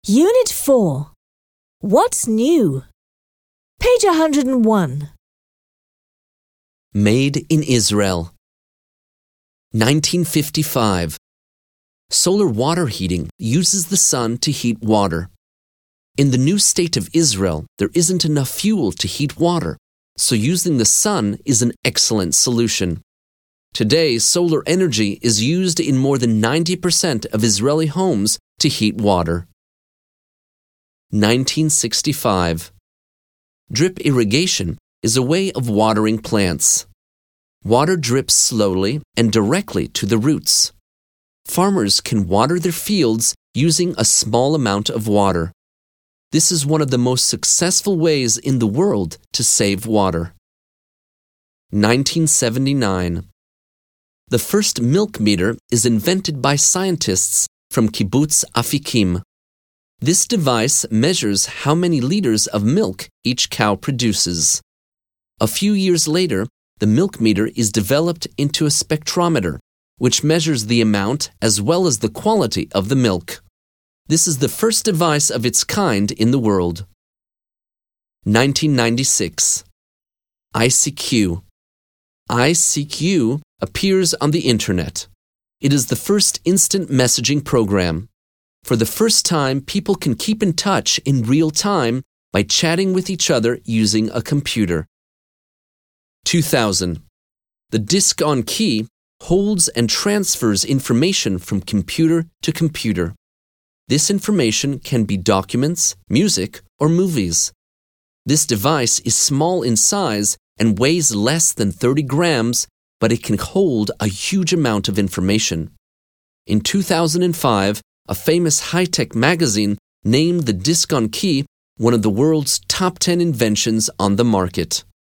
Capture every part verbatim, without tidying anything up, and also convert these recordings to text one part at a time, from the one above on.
Unit four. What's new? Page one hundred one. Made in Israel. nineteen fifty-five. Solar water heating uses the sun to heat water. In the new state of Israel, there isn't enough fuel to heat water, so using the sun is an excellent solution. Today, solar energy is used in more than ninety percent of Israeli homes to heat water. nineteen sixty-five. Drip irrigation is a way of watering plants. Water drips slowly and directly to the roots. Farmers can water their fields using a small amount of water. This is one of the most successful ways in the world to save water. nineteen seventy-nine. The first milk meter is invented by scientists from Kibbutz Afikim. This device measures how many liters of milk each cow produces. A few years later, the milk meter is developed into a spectrometer, which measures the amount as well as the quality of the milk. This is the first device of its kind in the world. nineteen ninety-six. I C Q. I C Q appears on the Internet. It is the first instant messaging program. For the first time, people can keep in touch in real time by chatting with each other using a computer. two thousand. The disk-on key holds and transfers information from computer to computer. This information can be documents, music, or movies. This device is small in size and weighs less than thirty grams, but it can hold a huge amount of information. In two thousand five, a famous high-tech magazine named the disk-on key one of the world's top ten inventions on the market.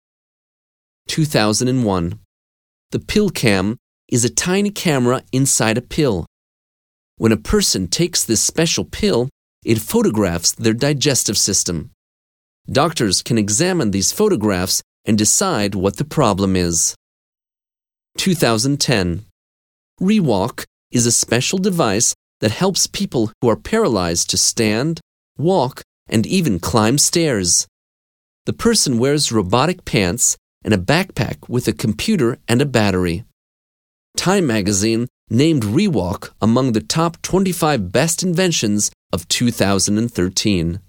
two thousand one. The pill cam is a tiny camera inside a pill. When a person takes this special pill, it photographs their digestive system. Doctors can examine these photographs and decide what the problem is. two thousand ten. ReWalk is a special device that helps people who are paralyzed to stand, walk, and even climb stairs. The person wears robotic pants and a backpack with a computer and a battery. Time magazine named ReWalk among the top twenty-five best inventions of two thousand thirteen.